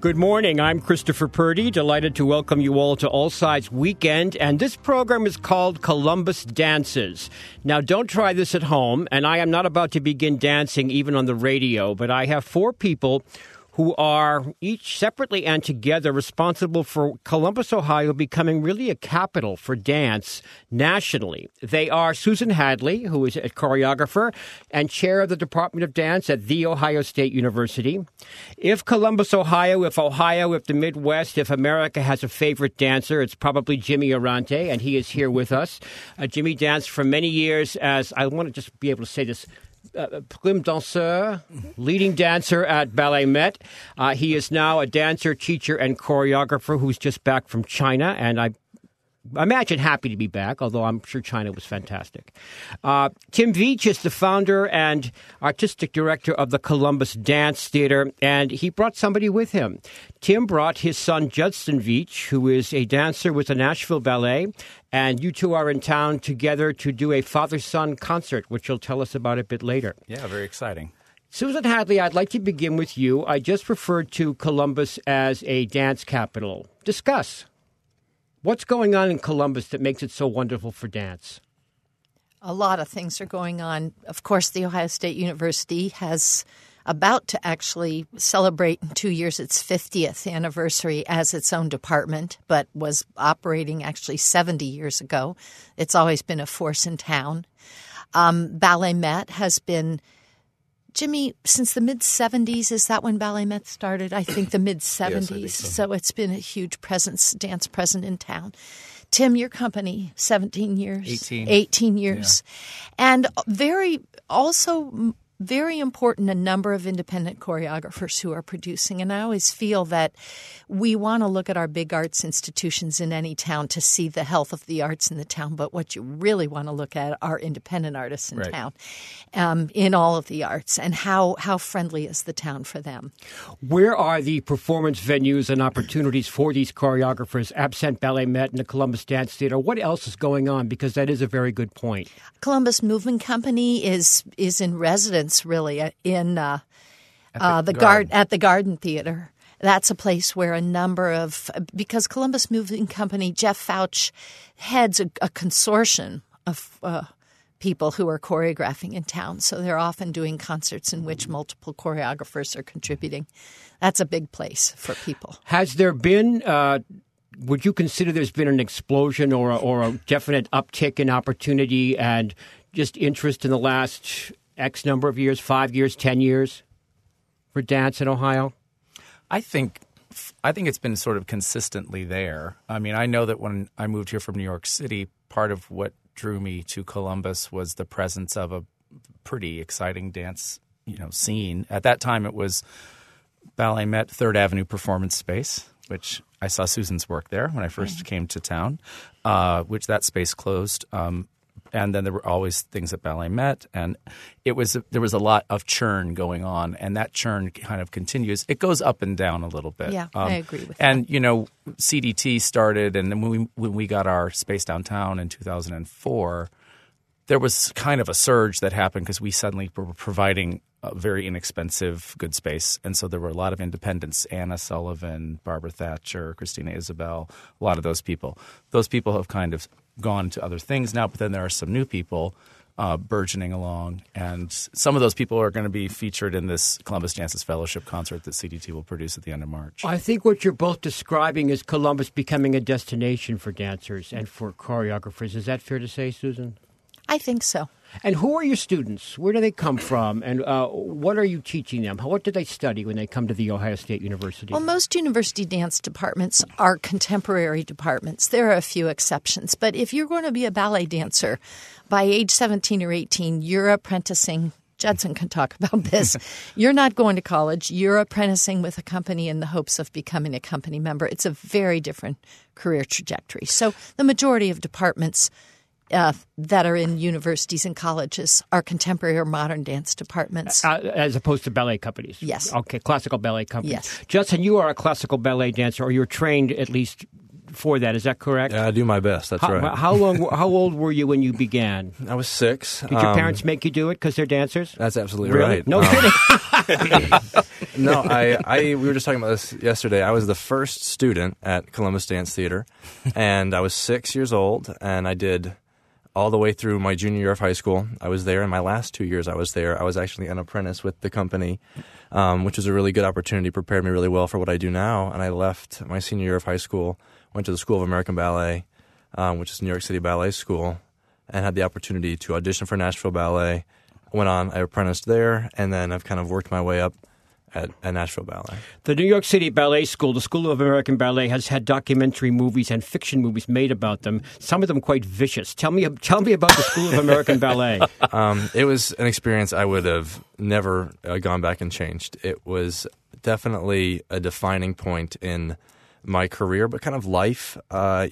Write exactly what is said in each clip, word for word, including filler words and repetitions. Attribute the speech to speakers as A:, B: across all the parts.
A: Good morning. I'm Christopher Purdy, delighted to welcome you all to All Sides Weekend, and this program is called Columbus Dances. Now, don't try this at home, and I am not about to begin dancing even on the radio, but I have four people who are each separately and together responsible for Columbus, Ohio becoming really a capital for dance nationally. They are Susan Hadley, who is a choreographer and chair of the Department of Dance at The Ohio State University. If Columbus, Ohio, if Ohio, if the Midwest, if America has a favorite dancer, it's probably Jimmy Arante, and he is here with us. Uh, Jimmy danced for many years as, I want to just be able to say this, Uh, prime danseur, leading dancer at Ballet Met. Uh, he is now a dancer, teacher, and choreographer who's just back from China, and I imagine happy to be back, although I'm sure China was fantastic. Uh, Tim Veach is the founder and artistic director of the Columbus Dance Theater, and he brought somebody with him. Tim brought his son, Judson Veach, who is a dancer with the Nashville Ballet, and you two are in town together to do a father-son concert, which you'll tell us about a bit later.
B: Yeah, very exciting.
A: Susan Hadley, I'd like to begin with you. I just referred to Columbus as a dance capital. Discuss. What's going on in Columbus that makes it so wonderful for dance?
C: A lot of things are going on. Of course, The Ohio State University has about to actually celebrate in two years its fiftieth anniversary as its own department, but was operating actually seventy years ago. It's always been a force in town. Um, Ballet Met has been, Jimmy, since the mid-seventies, is that when Ballet Met started? I think the mid-seventies.
B: Yes, I think
C: so. so it's been a huge presence, dance present in town. Tim, your company, seventeen years.
B: eighteen.
C: eighteen years. Yeah. And very, also very important, a number of independent choreographers who are producing. And I always feel that we want to look at our big arts institutions in any town to see the health of the arts in the town. But what you really want to look at are independent artists in
B: right.
C: town, um, in all of the arts, and how, how friendly is the town for them.
A: Where are the performance venues and opportunities for these choreographers, absent Ballet Met and the Columbus Dance Theater? What else is going on? Because that is a very good point.
C: Columbus Movement Company is is in residence, really, in uh, uh, the, the garden at the Garden Theater. That's a place where a number of because Columbus Moving Company, Jeff Fouch heads a, a consortium of uh, people who are choreographing in town. So they're often doing concerts in which multiple choreographers are contributing. That's a big place for people.
A: Has there been? Uh, would you consider there's been an explosion or a, or a definite uptick in opportunity and just interest in the last X number of years, five years, ten years for dance in Ohio?
B: I think I think it's been sort of consistently there. I mean, I know that when I moved here from New York City, part of what drew me to Columbus was the presence of a pretty exciting dance, you know, scene. At that time, it was Ballet Met Third Avenue Performance Space, which I saw Susan's work there when I first mm-hmm. came to town, uh, which that space closed. Um, And then there were always things at Ballet Met, and it was there was a lot of churn going on, and that churn kind of continues. It goes up and down a little bit.
C: Yeah, um, I agree with
B: and, that. And you know, C D T started, and then when we when we got our space downtown in two thousand four, there was kind of a surge that happened because we suddenly were providing a very inexpensive good space, and so there were a lot of independents: Anna Sullivan, Barbara Thatcher, Christina Isabel, a lot of those people. Those people have kind of gone to other things now, but then there are some new people uh, burgeoning along, and some of those people are going to be featured in this Columbus Dances Fellowship concert that C D T will produce at the end of March.
A: I think what you're both describing is Columbus becoming a destination for dancers and for choreographers. Is that fair to say, Susan?
C: I think so.
A: And who are your students? Where do they come from? And uh, what are you teaching them? What do they study when they come to The Ohio State University?
C: Well, most university dance departments are contemporary departments. There are a few exceptions. But if you're going to be a ballet dancer, by age seventeen or eighteen, you're apprenticing. Judson can talk about this. You're not going to college. You're apprenticing with a company in the hopes of becoming a company member. It's a very different career trajectory. So the majority of departments Uh, that are in universities and colleges are contemporary or modern dance departments.
A: Uh, as opposed to ballet companies?
C: Yes.
A: Okay, classical ballet companies.
C: Yes.
A: Judson, you are a classical ballet dancer, or you're trained at least before that. Is that correct?
D: Yeah, I do my best. That's
A: how,
D: right.
A: How long? How old were you when you began?
D: I was six.
A: Did your
D: Um,
A: parents make you do it because they're dancers?
D: That's absolutely
A: Really?
D: right.
A: No
D: Um,
A: kidding.
D: No, I, I. We were just talking about this yesterday. I was the first student at Columbus Dance Theater, and I was six years old, and I did all the way through my junior year of high school. I was there. In my last two years I was there, I was actually an apprentice with the company, um, which was a really good opportunity, prepared me really well for what I do now. And I left my senior year of high school, went to the School of American Ballet, um, which is New York City Ballet School, and had the opportunity to audition for Nashville Ballet. Went on, I apprenticed there, and then I've kind of worked my way up at, at Nashville Ballet.
A: The New York City Ballet School, the School of American Ballet, has had documentary movies and fiction movies made about them, some of them quite vicious. Tell me tell me about the School of American Ballet.
D: Um, it was an experience I would have never uh, gone back and changed. It was definitely a defining point in my career, but kind of life. Uh,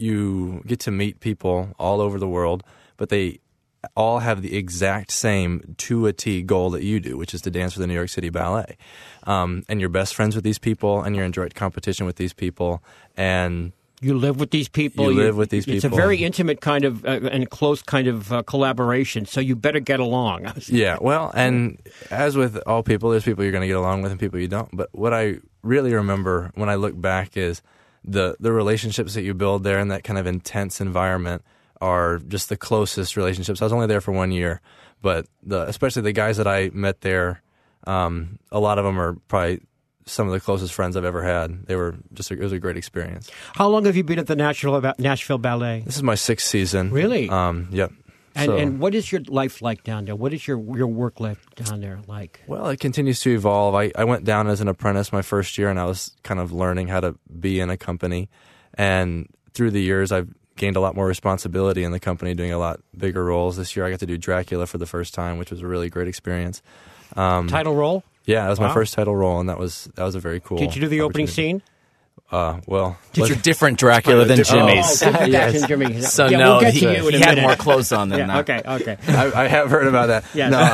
D: you get to meet people all over the world, but they all have the exact same to a T goal that you do, which is to dance for the New York City Ballet. Um, and you're best friends with these people, and you're in direct competition with these people, and
A: you live with these people.
D: You live with these
A: it's
D: people.
A: It's a very intimate kind of uh, and close kind of uh, collaboration, so you better get along.
D: Yeah, well, and as with all people, there's people you're going to get along with and people you don't. But what I really remember when I look back is the, the relationships that you build there in that kind of intense environment are just the closest relationships. I was only there for one year, but the, especially the guys that I met there, um, a lot of them are probably some of the closest friends I've ever had. They were just a, it was a great experience.
A: How long have you been at the Nashville, Nashville Ballet?
D: This is my sixth season.
A: Really?
D: Um, yep.
A: And,
D: so,
A: and what is your life like down there? What is your your work life down there like?
D: Well, it continues to evolve. I, I went down as an apprentice my first year, and I was kind of learning how to be in a company. And through the years, I've gained a lot more responsibility in the company, doing a lot bigger roles. This year I got to do Dracula for the first time, which was a really great experience. Um,
A: title role?
D: Yeah, that was
A: wow.
D: my first title role, and that was that was a very cool
A: Did you do the opening scene?
D: Uh, well,
B: Did you different Dracula than Jimmy's?
A: Oh, different yes. than Jimmy's.
B: So
A: yeah,
B: no,
A: we'll get
B: he,
A: to you in
B: he
A: a
B: had
A: minute.
B: more clothes on than
A: yeah,
B: that.
A: Okay, okay.
D: I, I have heard about that.
A: Yes.
D: No,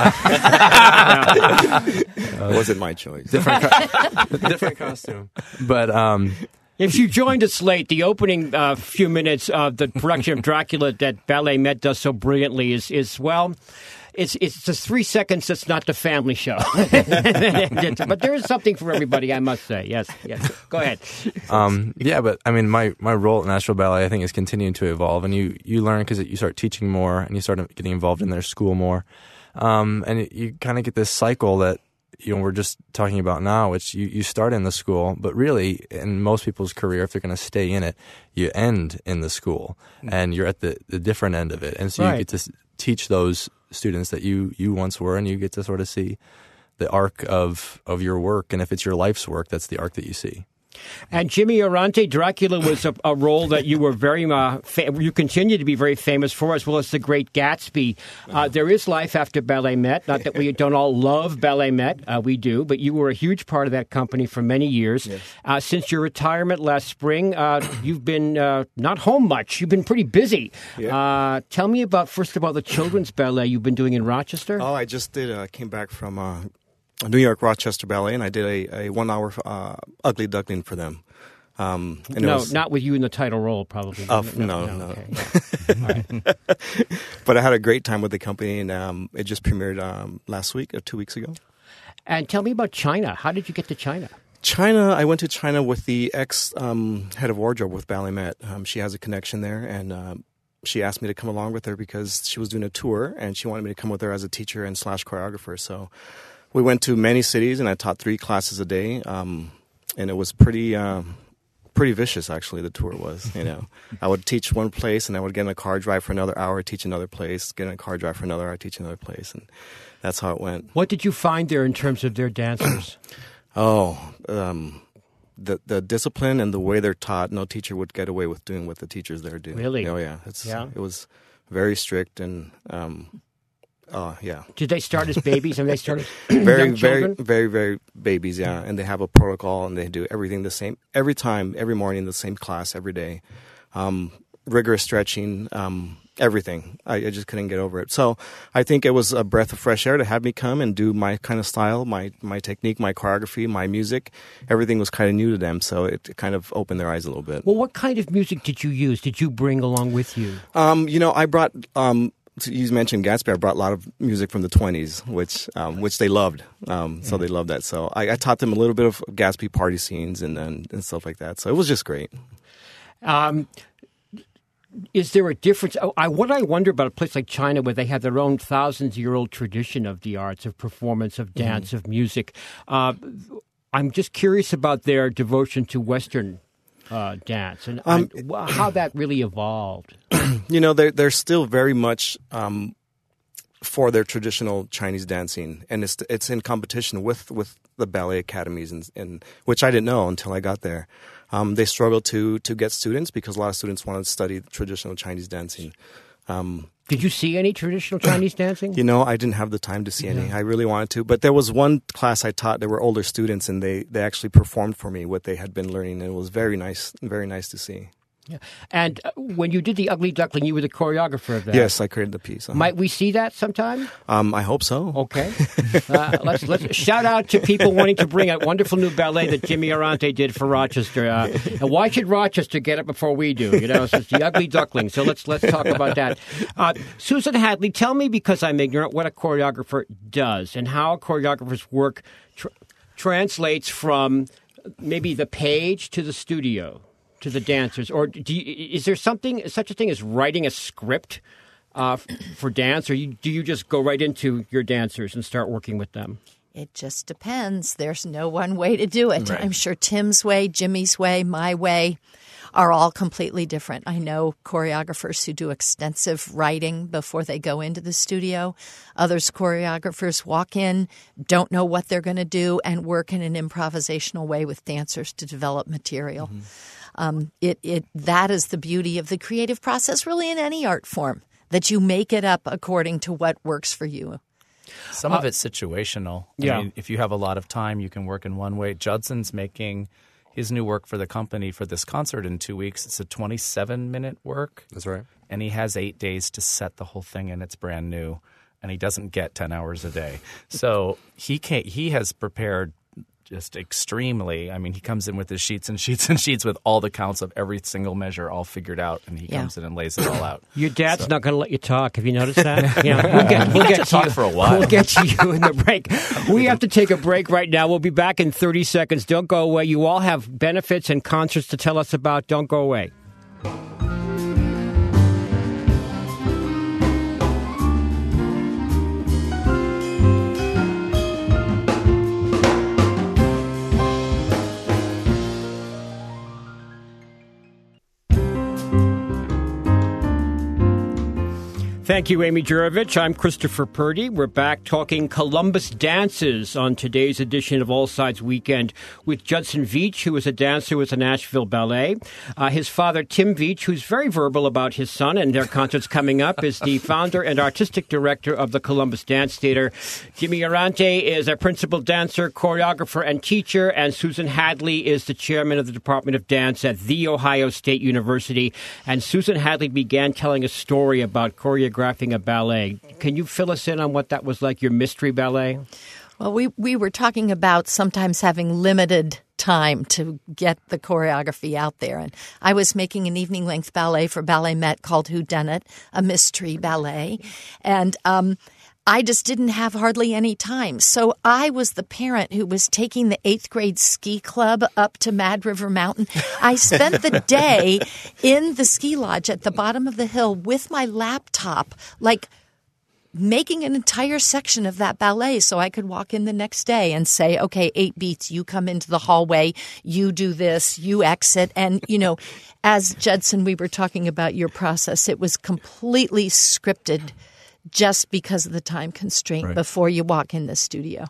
D: I,
E: uh, wasn't my choice.
D: Different, co- different costume, but. Um,
A: If you joined us late, the opening uh, few minutes of the production of Dracula that Ballet Met does so brilliantly is, is well, it's it's just three seconds. It's not the family show, but there is something for everybody, I must say. Yes, yes. Go ahead.
D: Um, yeah, but I mean, my, my role at Nashville Ballet, I think, is continuing to evolve, and you you learn because you start teaching more, and you start getting involved in their school more, um, and it, you kind of get this cycle that. You know, we're just talking about now, which you, you start in the school, but really in most people's career, if they're going to stay in it, you end in the school and you're at the, the different end of it. And so
A: right.
D: you get to teach those students that you, you once were, and you get to sort of see the arc of, of your work. And if it's your life's work, that's the arc that you see.
A: And Jimmy Arante, Dracula was a, a role that you were very, uh, fa- you continue to be very famous for, as well as The Great Gatsby. Uh, there is life after Ballet Met. Not that we don't all love Ballet Met, uh, we do, but you were a huge part of that company for many years.
E: Yes.
A: Uh, since your retirement last spring, uh, you've been uh, not home much. You've been pretty busy.
E: Yeah.
A: Uh, tell me about, first of all, the children's ballet you've been doing in Rochester.
E: Oh, I just did. I uh, came back from uh, New York Rochester Ballet, and I did a, a one-hour uh, Ugly Duckling for them. Um, and
A: no,
E: it was,
A: not with you in the title role, probably.
E: Uh, no, no. no.
A: Okay, yeah. All right.
E: But I had a great time with the company, and um, it just premiered um, last week or two weeks ago.
A: And tell me about China. How did you get to China?
E: China, I went to China with the ex um, head of wardrobe with Ballet Met. Um, she has a connection there, and um, she asked me to come along with her because she was doing a tour, and she wanted me to come with her as a teacher and slash choreographer. So we went to many cities, and I taught three classes a day, um, and it was pretty... Um, Pretty vicious, actually, the tour was, you know. I would teach one place, and I would get in a car drive for another hour, teach another place, get in a car drive for another hour, teach another place, and that's how it went.
A: What did you find there in terms of their dancers?
E: Oh, um, the the discipline and the way they're taught, no teacher would get away with doing what the teachers there do.
A: Really?
E: Oh, yeah. It's,
A: yeah.
E: It was very strict, and... Um, Oh, yeah.
A: Did they start as babies and they started
E: very,
A: young
E: very,
A: children?
E: very, very babies, yeah. And they have a protocol, and they do everything the same, every time, every morning, the same class every day. Um, rigorous stretching, um, everything. I, I just couldn't get over it. So I think it was a breath of fresh air to have me come and do my kind of style, my, my technique, my choreography, my music. Everything was kind of new to them, so it, it kind of opened their eyes a little bit.
A: Well, what kind of music did you use? Did you bring along with you?
E: Um, you know, I brought... Um, You mentioned Gatsby. I brought a lot of music from the twenties, which um, which they loved. Um, so they loved that. So I, I taught them a little bit of Gatsby party scenes and, and and stuff like that. So it was just great.
A: Um, is there a difference? Oh, I, what I wonder about a place like China, where they have their own thousands-year-old tradition of the arts, of performance, of dance, mm-hmm. of music. Uh, I'm just curious about their devotion to Western uh, dance and,
E: um,
A: and how that really evolved.
E: You know, they're, they're still very much um, for their traditional Chinese dancing, and it's it's in competition with, with the ballet academies, and, and which I didn't know until I got there. Um, they struggle to to get students because a lot of students want to study traditional Chinese dancing. Um,
A: Did you see any traditional Chinese dancing?
E: You know, I didn't have the time to see any. Yeah. I really wanted to. But there was one class I taught. There were older students, and they, they actually performed for me what they had been learning. And it was very nice, very nice to see.
A: Yeah. And uh, when you did the Ugly Duckling, you were the choreographer of that.
E: Yes, I created the piece. Uh-huh.
A: Might we see that sometime?
E: Um, I hope so.
A: Okay. Uh, let's let's shout out to people wanting to bring a wonderful new ballet that Jimmy Arante did for Rochester. Uh, and why should Rochester get it before we do? You know, so it's the Ugly Duckling. So let's let's talk about that. Uh, Susan Hadley, tell me, because I'm ignorant, what a choreographer does and how a choreographer's work tr- translates from maybe the page to the studio, to the dancers, or do you, is there something, such a thing as writing a script uh, for dance, or you, do you just go right into your dancers and start working with them?
C: It just depends. There's no one way to do it.
B: Right.
C: I'm sure Tim's way, Jimmy's way, my way are all completely different. I know choreographers who do extensive writing before they go into the studio. Others choreographers walk in, don't know what they're going to do, and work in an improvisational way with dancers to develop material. Mm-hmm. Um, it, it that is the beauty of the creative process, really, in any art form, that you make it up according to what works for you.
B: Some uh, of it's situational.
A: Yeah.
B: I mean, if you have a lot of time, you can work in one way. Judson's making his new work for the company for this concert in two weeks. It's a twenty-seven minute work.
D: That's right.
B: And he has eight days to set the whole thing, and it's brand new. And he doesn't get ten hours a day. So he can't, he has prepared just extremely. I mean, he comes in with his sheets and sheets and sheets with all the counts of every single measure all figured out, and he
C: yeah.
B: comes in and lays it all out.
A: Your dad's
B: so.
A: not going to let you talk. Have you noticed that? Yeah, we'll get, we'll get to
B: talk
A: you
B: for a while.
A: We'll get to you in the break. We have to take a break right now. We'll be back in thirty seconds. Don't go away. You all have benefits and concerts to tell us about. Don't go away. Thank you, Amy Jurovich. I'm Christopher Purdy. We're back talking Columbus dances on today's edition of All Sides Weekend with Judson Veach, who is a dancer with the Nashville Ballet. Uh, his father, Tim Veach, who's very verbal about his son and their concerts coming up, is the founder and artistic director of the Columbus Dance Theater. Jimmy Arante is a principal dancer, choreographer, and teacher, and Susan Hadley is the chairman of the Department of Dance at The Ohio State University. And Susan Hadley began telling a story about choreography a ballet. Can you fill us in on what that was like, your mystery ballet?
C: Well, we, we were talking about sometimes having limited time to get the choreography out there. And I was making an evening-length ballet for Ballet Met called Whodunit, a mystery ballet. And um, I just didn't have hardly any time. So I was the parent who was taking the eighth grade ski club up to Mad River Mountain. I spent the day in the ski lodge at the bottom of the hill with my laptop, like making an entire section of that ballet so I could walk in the next day and say, okay, eight beats, you come into the hallway, you do this, you exit. And, you know, as Judson, we were talking about your process, it was completely scripted just because of the time constraint right. before you walk in the studio.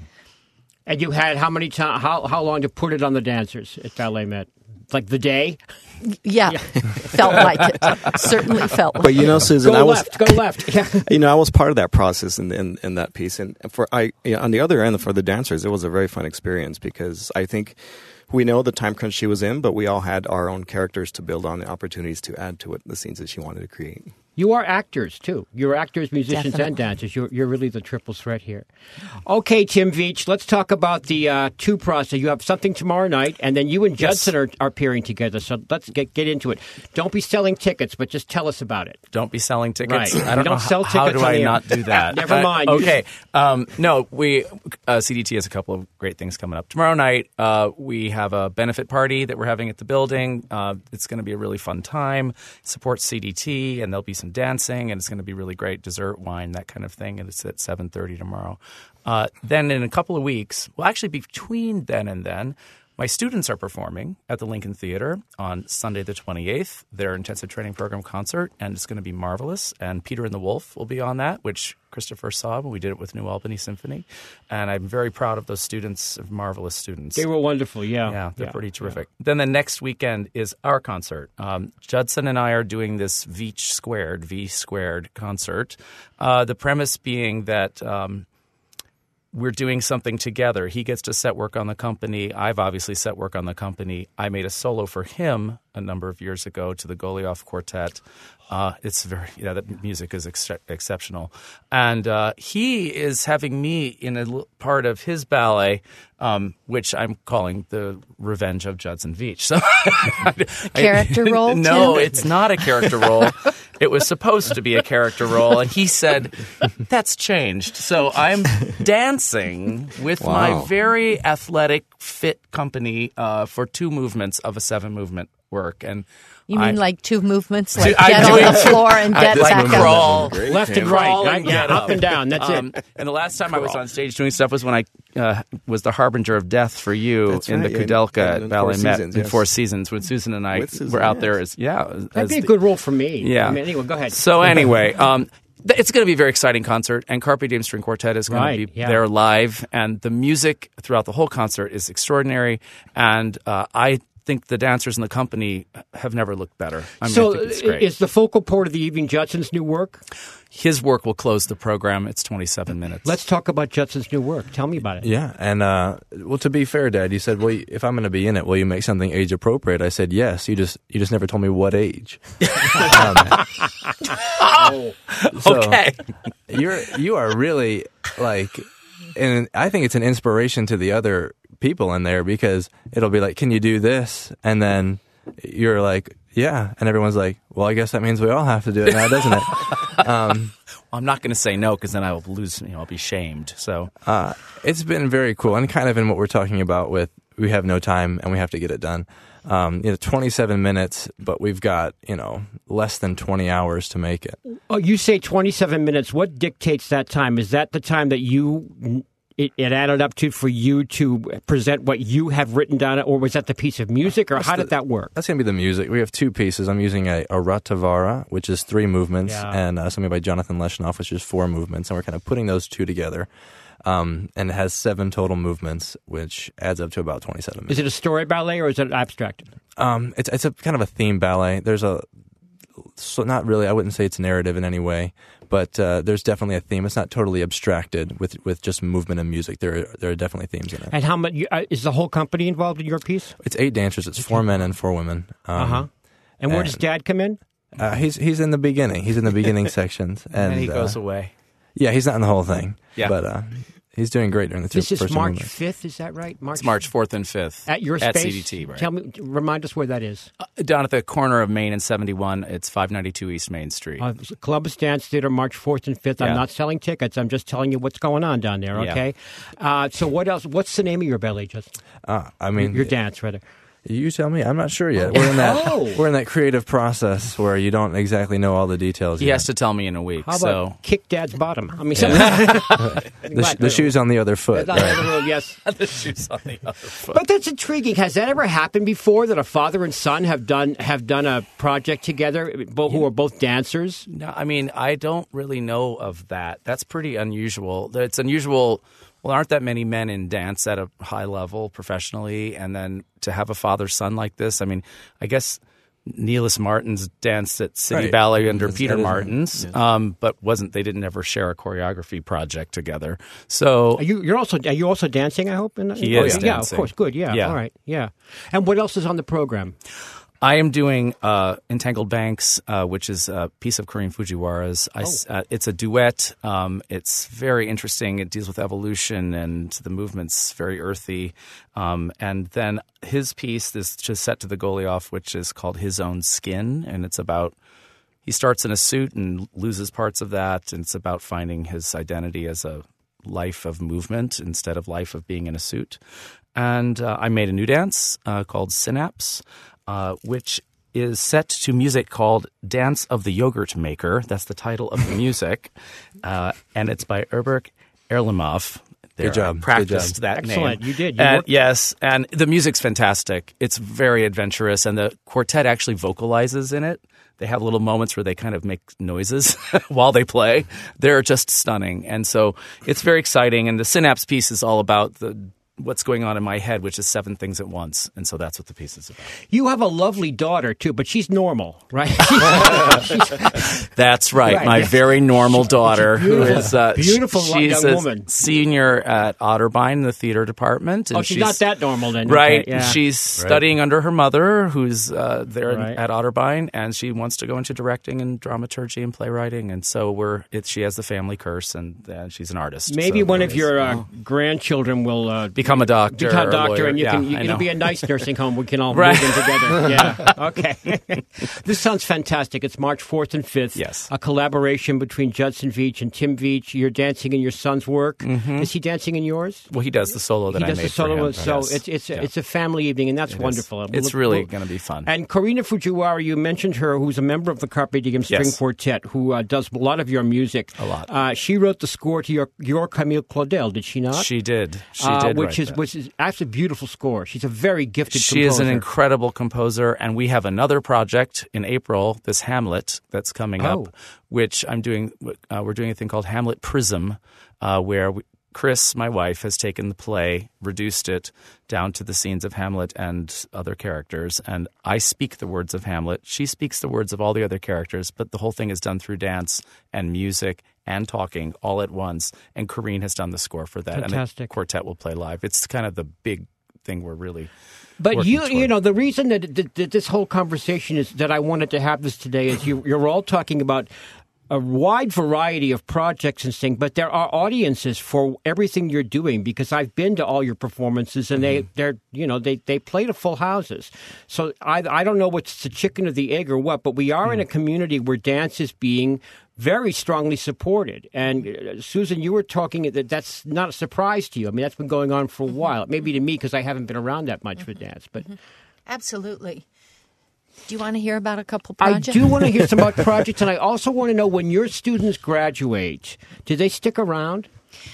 A: And you had how many time? How how long to put it on the dancers at Ballet Met? Like the day?
C: Yeah, yeah. Felt like it. Certainly felt like it.
E: But you know, Susan,
A: go
E: I was
A: left, go left. Yeah.
E: You know, I was part of that process in in, in that piece, and for I you know, on the other end for the dancers, it was a very fun experience because I think we know the time crunch she was in, but we all had our own characters to build on, the opportunities to add to it, the scenes that she wanted to create.
A: You are actors, too. You're actors, musicians,
C: Definitely.
A: and dancers. You're, you're really the triple threat here. Okay, Tim Veach, let's talk about the uh, two process. You have something tomorrow night, and then you and Judson are, are appearing together. So let's get get into it. Don't be selling tickets, but just tell us about it.
B: Don't be selling tickets.
A: Right.
B: I
A: We
B: don't,
A: don't
B: know
A: sell
B: how, how
A: tickets
B: do
A: on
B: I
A: the air.
B: not do that?
A: Never
B: Uh,
A: mind. You
B: okay. Um, no, we uh, C D T has a couple of great things coming up tomorrow night. Uh, we have a benefit party that we're having at the building. Uh, it's going to be a really fun time. Support C D T, and there'll be some dancing, and it's going to be really great. Dessert, wine, that kind of thing. And it's at seven thirty tomorrow. Uh, then in a couple of weeks, well, actually between then and then, my students are performing at the Lincoln Theater on Sunday the twenty-eighth, their intensive training program concert, and it's going to be marvelous. And Peter and the Wolf will be on that, which Christopher saw when we did it with New Albany Symphony. And I'm very proud of those students, marvelous students.
A: They were wonderful, yeah.
B: Yeah, they're pretty terrific. Then the next weekend is our concert. Um, Judson and I are doing this Veach Squared, V Squared concert. Uh, the premise being that um, we're doing something together. He gets to set work on the company. I've obviously set work on the company. I made a solo for him a number of years ago to the Golioff Quartet. Uh, it's very, yeah, the music is ex- exceptional. And uh, he is having me in a l- part of his ballet, um, which I'm calling the Revenge of Judson Veach. So,
C: Character role,
B: No,
C: Tim?
B: it's not a character role. It was supposed to be a character role, and he said, that's changed. So I'm dancing with
E: Wow.
B: my very athletic, fit company uh, for two movements of a seven-movement work. And
C: You mean
B: I-
C: like two movements, like
B: I'm
C: get
B: doing
C: on the
B: two-
C: floor and
B: I-
C: get
B: like
C: back up?
B: crawl,
A: Left and
B: crawl
A: right.
B: and
A: Yeah,
B: get
A: up and down. That's
B: Um,
A: it.
B: And the last time I was on stage doing stuff was when I uh, was the harbinger of death for you
E: That's
B: in
E: right,
B: the
E: in-
B: Kudelka
E: in-
B: at
E: in
B: Ballet
E: Four
B: Met
E: Seasons,
B: in
E: yes.
B: Four Seasons when Susan and I
E: With Susan,
B: were out
E: yes.
B: there as yeah.
A: That'd
B: as
A: be a
B: the-
A: good role for me.
B: Yeah.
A: I mean, anyway, go ahead.
B: So anyway, um, th- it's going to be a very exciting concert, and Carpe Diem String Quartet is going
A: Right,
B: to be
A: yeah.
B: there live, and the music throughout the whole concert is extraordinary, and uh, I think the dancers in the company have never looked better. I mean,
A: so
B: I think it's great.
A: is the focal point of the evening Judson's new work?
B: His work will close the program. It's twenty-seven minutes.
A: Let's talk about Judson's new work. Tell me about it.
D: Yeah, and uh, well, to be fair, Dad, you said, "Well, if I'm going to be in it, will you make something age appropriate?" I said, "Yes." You just you just never told me what age. um, so
B: Okay.
D: you're you are really like, and I think it's an inspiration to the other people in there because it'll be like, "Can you do this?" And then you're like, "Yeah," and everyone's like, "Well, I guess that means we all have to do it now, doesn't it?" Um,
B: I'm not going to say no because then I will lose. You know, I'll be shamed. So
D: Uh, it's been very cool, and kind of in what we're talking about with we have no time and we have to get it done. Um, you know, twenty-seven minutes, but we've got you know less than twenty hours to make it.
A: Oh, you say twenty-seven minutes. What dictates that time? Is that the time that you it, it added up to for you to present what you have written down, or was that the piece of music, or how did that work?
D: That's going to be the music. We have two pieces. I'm using a, a Ratavara, which is three movements,
A: Yeah.
D: and uh, something by Jonathan Leshnoff, which is four movements, and we're kind of putting those two together. Um, and it has seven total movements, which adds up to about twenty-seven minutes.
A: Is it a story ballet or is it abstract?
D: Um, it's it's a kind of a theme ballet. There's a so not really. I wouldn't say it's narrative in any way, but uh, there's definitely a theme. It's not totally abstracted with, with just movement and music. There are, there are definitely themes in it.
A: And how much uh, is the whole company involved in your piece?
D: It's eight dancers. It's four men and four women. Um,
A: Uh huh. And where does
D: and-
A: Dad come in?
D: uh, he's he's in the beginning. He's in the beginning sections, and,
B: and he goes
D: uh,
B: away.
D: yeah, he's not in the whole thing.
B: Yeah.
D: but uh, he's doing great during the two,
A: This is
D: first two
A: March
D: movements.
A: fifth. Is that right? March.
B: It's March fourth and fifth
A: At your
B: at
A: space.
B: C D T. Right.
A: Tell me, remind us where that is.
B: Uh, down at the corner of Main and seventy-one. It's five ninety-two East Main Street.
A: Uh, Columbus Dance Theater, March fourth and fifth. I'm
B: Yeah.
A: not selling tickets. I'm just telling you what's going on down there,
B: Yeah.
A: okay? Uh, so what else? What's the name of your ballet, Justin?
D: Uh, I mean,
A: Your dance, rather.
D: You tell me. I'm not sure yet. We're in that.
A: Oh.
D: We're in that creative process where you don't exactly know all the details.
B: he
D: yet.
B: has to tell me in a week.
A: How about
B: so
A: kick Dad's bottom? I mean,
D: the, sh- the shoes on the other foot.
A: That's
D: right?
A: on the road, yes.
B: the shoes on the other foot.
A: But that's intriguing. Has that ever happened before that a father and son have done have done a project together, both, who are both dancers?
B: No, I mean, I don't really know of that. That's pretty unusual. It's unusual. Well, aren't that many men in dance at a high level professionally? And then to have a father-son like this, I mean, I guess Neelis Martin's danced at City
D: Right.
B: Ballet under
D: That's-
B: Peter
D: that is right.
B: Martins, um, but wasn't they didn't ever share a choreography project together. So
A: Are you you're also are you also dancing? I hope. In,
B: He
A: oh,
B: is
A: yeah, yeah, of
B: dancing.
A: course. Good. Yeah.
B: Yeah.
A: All right. Yeah. And what else is on the program?
B: I am doing uh, Entangled Banks, uh, which is a piece of Corinne Fujiwara's. I,
A: Oh.
B: uh, it's a duet. Um, it's very interesting. It deals with evolution, and the movement's very earthy. Um, and then his piece is just set to the Goliath, which is called His Own Skin, and it's about he starts in a suit and loses parts of that, and it's about finding his identity as a life of movement instead of life of being in a suit. And uh, I made a new dance uh, called Synapse, uh, which is set to music called Dance of the Yogurt Maker. That's the title of the music. Uh, and it's by Erberk Erlemov. There,
D: Good job.
B: I practiced
D: Good job.
B: that
A: Excellent.
B: name.
A: You did. You
B: And-
A: worked-
B: yes, and the music's fantastic. It's very adventurous, and the quartet actually vocalizes in it. They have little moments where they kind of make noises while they play. They're just stunning. And so it's very exciting. And the Synapse piece is all about the what's going on in my head, which is seven things at once. And so that's what the piece is about.
A: You have a lovely daughter, too, but she's normal, right?
B: That's right.
A: Right,
B: My
A: yeah.
B: very normal daughter, who
A: beautiful,
B: is uh,
A: beautiful
B: she's
A: young
B: a
A: woman.
B: senior at Otterbein, the theater department. And
A: Oh, she's not that normal then.
B: Right.
A: Okay, yeah.
B: She's studying under her mother, who's uh, there
A: Right.
B: at Otterbein, and she wants to go into directing and dramaturgy and playwriting. And so we're it, she has the family curse, and uh, she's an artist.
A: Maybe
B: so
A: one
B: there
A: of
B: is-
A: your uh, grandchildren will uh,
B: become a doctor.
A: become
B: or
A: a doctor,
B: lawyer.
A: and you
B: Yeah,
A: can. You,
B: I
A: it'll
B: know.
A: be a nice nursing home. We can all
B: Right.
A: move in together. Yeah. Okay. This sounds fantastic. It's March fourth and fifth.
B: Yes.
A: A collaboration between Judson Veach and Tim Veach. You're dancing in your son's work.
B: Mm-hmm.
A: Is he dancing in yours?
B: Well, he does the solo that
A: he
B: I
A: does
B: made
A: the solo,
B: for him.
A: so
B: Yes.
A: it's it's a,
B: Yeah.
A: it's a family evening, and that's
B: It is.
A: wonderful. We'll
B: It's
A: look-
B: really
A: we'll-
B: going to be fun.
A: And Corina Fujiwara, you mentioned her, who's a member of the Carpe Diem String
B: Yes.
A: Quartet, who uh, does a lot of your music.
B: A lot.
A: Uh, she wrote the score to your, your Camille Claudel, did she not?
B: She did. She
A: Uh,
B: did.
A: which
B: write
A: is
B: that.
A: which is actually a beautiful score. She's a very gifted
B: She
A: composer.
B: is an incredible composer, and we have another project in April, this Hamlet, that's coming
A: Oh.
B: up, which I'm doing. Uh, we're doing a thing called Hamlet Prism, uh, where we, Chris, my wife, has taken the play, reduced it down to the scenes of Hamlet and other characters, and I speak the words of Hamlet. She speaks the words of all the other characters, but the whole thing is done through dance and music and talking all at once, and Corinne has done the score for that, and
A: Fantastic.
B: the quartet will play live. It's kind of the big thing we're really
A: But
B: working
A: you,
B: toward.
A: you know, the reason that, that, that this whole conversation is that I wanted to have this today is you, you're all talking about a wide variety of projects and things, but there are audiences for everything you're doing because I've been to all your performances and they, they're, you know, they, they play to full houses. So I, I don't know what's the chicken or the egg or what, but we are in a community where dance is being very strongly supported. And uh, Susan, you were talking that that's not a surprise to you. I mean, that's been going on for a while. Maybe to me because I haven't been around that much with dance, but
C: Absolutely. Do you want to hear about a couple
A: I
C: projects?
A: do want to hear some about projects, and I also want to know when your students graduate, do they stick around?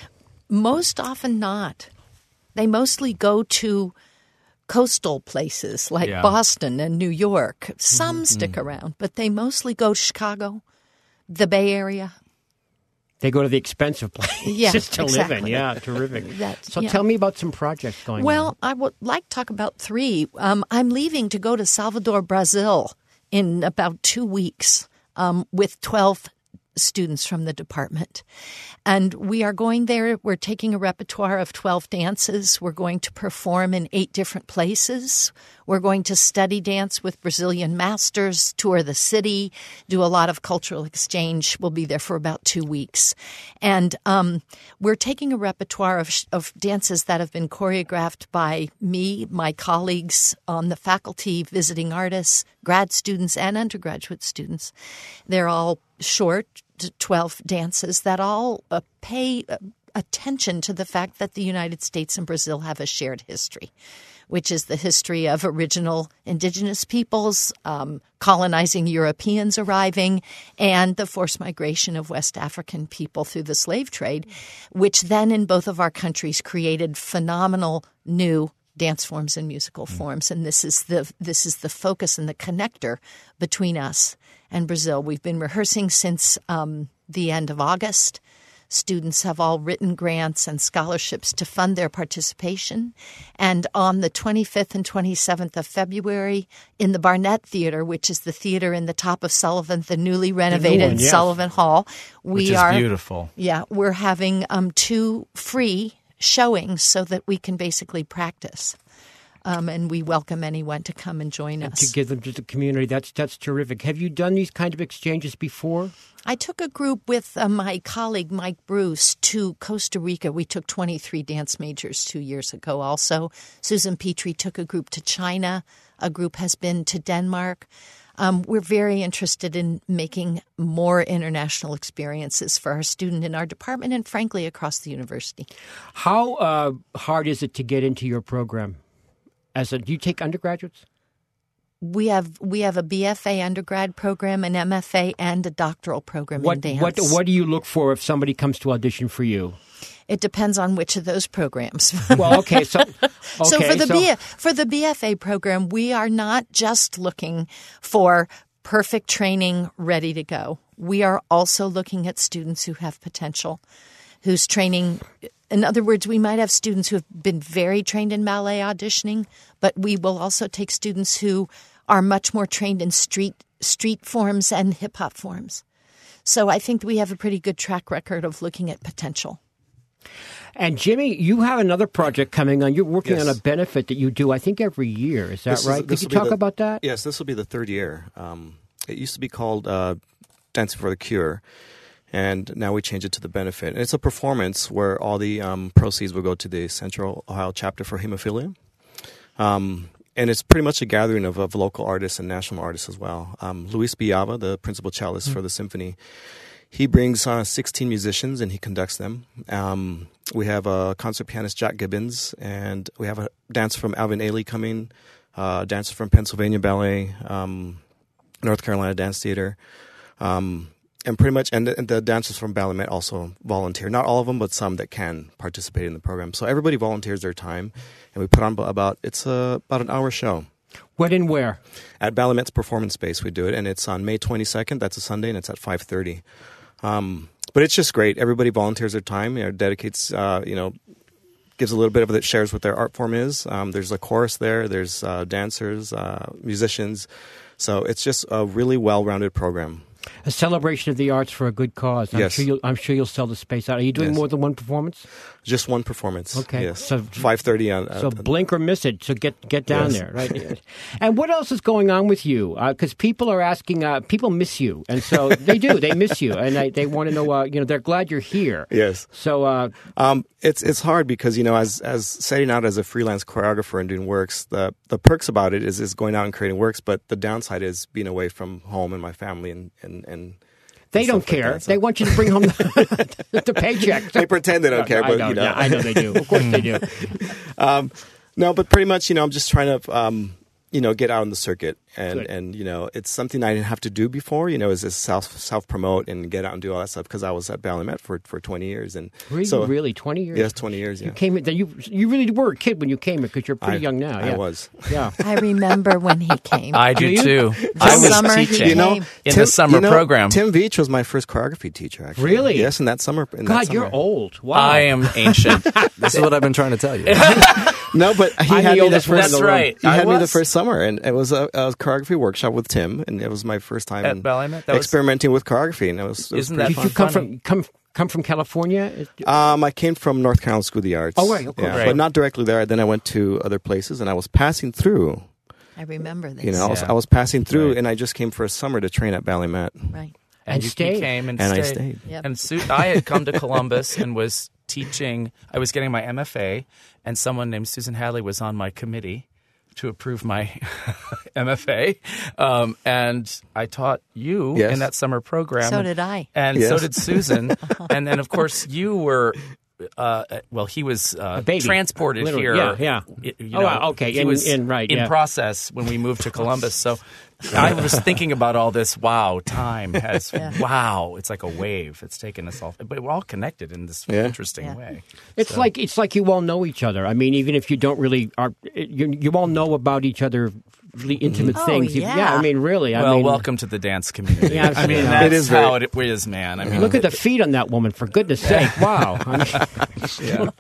C: Most often not. They mostly go to coastal places like
B: Yeah.
C: Boston and New York. Some stick around, but they mostly go to Chicago, the Bay Area.
A: They go to the expensive places
C: Yeah,
A: to live in.
C: exactly.
A: Yeah, terrific.
C: That-
A: so
C: yeah.
A: tell me about some projects going on.
C: Well, I would like to talk about three. Um, I'm leaving to go to Salvador, Brazil in about two weeks um, with twelve students from the department. And we are going there. We're taking a repertoire of twelve dances. We're going to perform in eight different places. We're going to study dance with Brazilian masters, tour the city, do a lot of cultural exchange. We'll be there for about two weeks. And um, we're taking a repertoire of, of dances that have been choreographed by me, my colleagues on the faculty, visiting artists, grad students, and undergraduate students. They're all short, twelve dances that all uh, pay uh, attention to the fact that the United States and Brazil have a shared history, which is the history of original indigenous peoples, um, colonizing Europeans arriving, and the forced migration of West African people through the slave trade, which then in both of our countries created phenomenal new dance forms and musical forms. And this is the this is the focus and the connector between us and Brazil. We've been rehearsing since um, the end of August. Students have all written grants and scholarships to fund their participation. And on the twenty-fifth and twenty-seventh of February in the Barnett Theater, which is the theater in the top of Sullivan, the newly renovated
A: one, yes.
C: Sullivan Hall, we
B: which is
C: are
B: beautiful.
C: Yeah, we're having um, two free showings so that we can basically practice. Um, and we welcome anyone to come and join us.
A: To give them to the community. That's that's terrific. Have you done these kind of exchanges before?
C: I took a group with uh, my colleague Mike Bruce to Costa Rica. We took twenty-three dance majors two years ago also. Susan Petrie took a group to China. A group has been to Denmark. Um, we're very interested in making more international experiences for our student in our department and, frankly, across the university.
A: How uh, hard is it to get into your program? As a, do you take undergraduates?
C: We have we have a B F A undergrad program, an M F A, and a doctoral program
A: What
C: in dance.
A: what what do you look for if somebody comes to audition for you?
C: It depends on which of those programs.
A: Well, okay, so okay,
C: so for the
A: so,
C: B, for the B F A program, we are not just looking for perfect training ready to go. We are also looking at students who have potential, whose training. In other words, we might have students who have been very trained in ballet auditioning, but we will also take students who are much more trained in street street forms and hip hop forms. So I think we have a pretty good track record of looking at potential.
A: And Jimmy, you have another project coming on. You're working
E: Yes.
A: on a benefit that you do, I think, every year. Is that
E: This is-
A: right?
E: this
A: Could you
E: will be
A: talk
E: the-
A: about that?
E: Yes, this will be the third year. Um, it used to be called uh, Dancing for the Cure, and now we changed it to the benefit. And it's a performance where all the um, proceeds will go to the Central Ohio chapter for hemophilia. Um, and it's pretty much a gathering of, of local artists and national artists as well. Um, Luis Biava, the principal cellist mm-hmm. for the symphony, he brings uh, sixteen musicians and he conducts them. Um, we have a concert pianist, Jack Gibbons, and we have a dancer from Alvin Ailey coming, uh, a dancer from Pennsylvania Ballet, um, North Carolina Dance Theater, um, and pretty much, and the, and the dancers from Ballet Met also volunteer. Not all of them, but some that can participate in the program. So everybody volunteers their time, and we put on about, it's a, about an hour show.
A: When and where?
E: At Ballet Met's Performance Space we do it, and it's on May twenty-second. That's a Sunday, and it's at five thirty. Um, but it's just great. Everybody volunteers their time, you know, dedicates, uh, you know, gives a little bit of it, shares what their art form is. Um, there's a chorus there. There's uh, dancers, uh, musicians. So it's just a really well-rounded program.
A: A celebration of the arts for a good cause. I'm
E: Yes.
A: sure you'll, I'm sure you'll sell the space out. Are you doing
E: Yes.
A: more than one performance?
E: Just one performance.
A: Okay.
E: Yes.
A: So-
E: five thirty on. Uh,
A: So blink or miss it. So get get down
E: Yes.
A: there, right? And what else is going on with you? Because uh, people are asking. Uh, people miss you, and so they do. They miss you, and they, they want to know. Uh, you know, they're glad you're here.
E: Yes.
A: So uh,
E: Um, it's it's hard because, you know, as as setting out as a freelance choreographer and doing works, the the perks about it is is going out and creating works, but the downside is being away from home and my family and and. and
A: they
E: and
A: don't
E: stuff like
A: care.
E: that, so-
A: They want you to bring home the, the paycheck.
E: They pretend they don't care,
A: I
E: but
A: know,
E: you know,
A: yeah, I know they do. Of course they do.
E: um, no, but pretty much, you know, I'm just trying to, um, you know, get out on the circuit, and,
A: Good.
E: and you know, it's something I didn't have to do before. You know, is this self self promote and get out and do all that stuff because I was at Ballet Met for, for twenty years, and
A: Really,
E: so
A: really, twenty years.
E: yes, twenty years. Yeah,
A: You came in. You you really were a kid when you came in because you're pretty
E: I,
A: young now.
E: I
A: Yeah.
E: was.
A: Yeah.
C: I remember when he came.
B: I do
A: you?
B: too.
C: The
B: I was
C: summer he
B: teaching
C: came.
E: You know,
B: in
E: Tim-
B: the summer
E: you know,
B: program.
E: Tim Veach was my first choreography teacher. Actually,
A: Really?
E: Yes, in that summer. In that
A: God,
E: summer.
A: you're old. Wow.
B: I am ancient.
D: This is what I've been trying to tell you.
E: No, but he
A: I'm
E: had
A: the
E: me the
A: oldest one in
E: first.
A: the room.
B: right.
E: He
B: I
E: had me the
B: was.
E: first summer, and it was a, a choreography workshop with Tim, and it was my first time
B: At
E: in
B: Ballet Met? That was-
E: experimenting with choreography, and it was. It was
B: Isn't
E: pretty
B: that
A: Did you
B: fun?
A: come from come come from California?
E: Um, I came from North Carolina School of the Arts.
A: Oh, right, of course.
E: Yeah,
B: Right.
E: but not directly there. Then I went to other places, and I was passing through.
C: I remember this.
E: You know, I, was,
B: Yeah.
E: I was passing through,
B: Right.
E: and I just came for a summer to train at Ballet Met.
C: Right.
A: And
B: you,
A: stayed.
B: you came and,
E: And I
B: stayed.
E: stayed.
C: Yep.
B: And Sue, I had come to Columbus and was teaching. I was getting my M F A, and someone named Susan Hadley was on my committee to approve my M F A. Um, and I taught you
E: Yes.
B: in that summer program.
C: So did I.
B: And
E: Yes.
B: so did Susan. And then, of course, you were. Uh, well, he was uh,
A: A baby.
B: transported
A: Literally.
B: here.
A: Yeah, yeah.
B: y- You
A: Oh,
B: know,
A: wow, okay.
B: He
A: In-
B: was
A: in- right,
B: in
A: yeah.
B: process when we moved to Columbus. So I was thinking about all this. Wow, time has. Wow, it's like a wave. It's taken us all, but we're all connected in this
E: Yeah.
B: interesting
C: Yeah.
B: way.
A: It's like it's like you all know each other. I mean, even if you don't really are, you you all know about each other, really intimate
C: Oh,
A: things. You-
C: yeah.
A: I mean, really. I
B: Well,
A: mean,
B: welcome to the dance community.
A: Yeah,
B: I mean,
A: absolutely.
B: that's
E: It is
B: how
E: very-
B: it is, man. I mean,
A: Look at the feet on that woman, for goodness sake. Wow. I mean,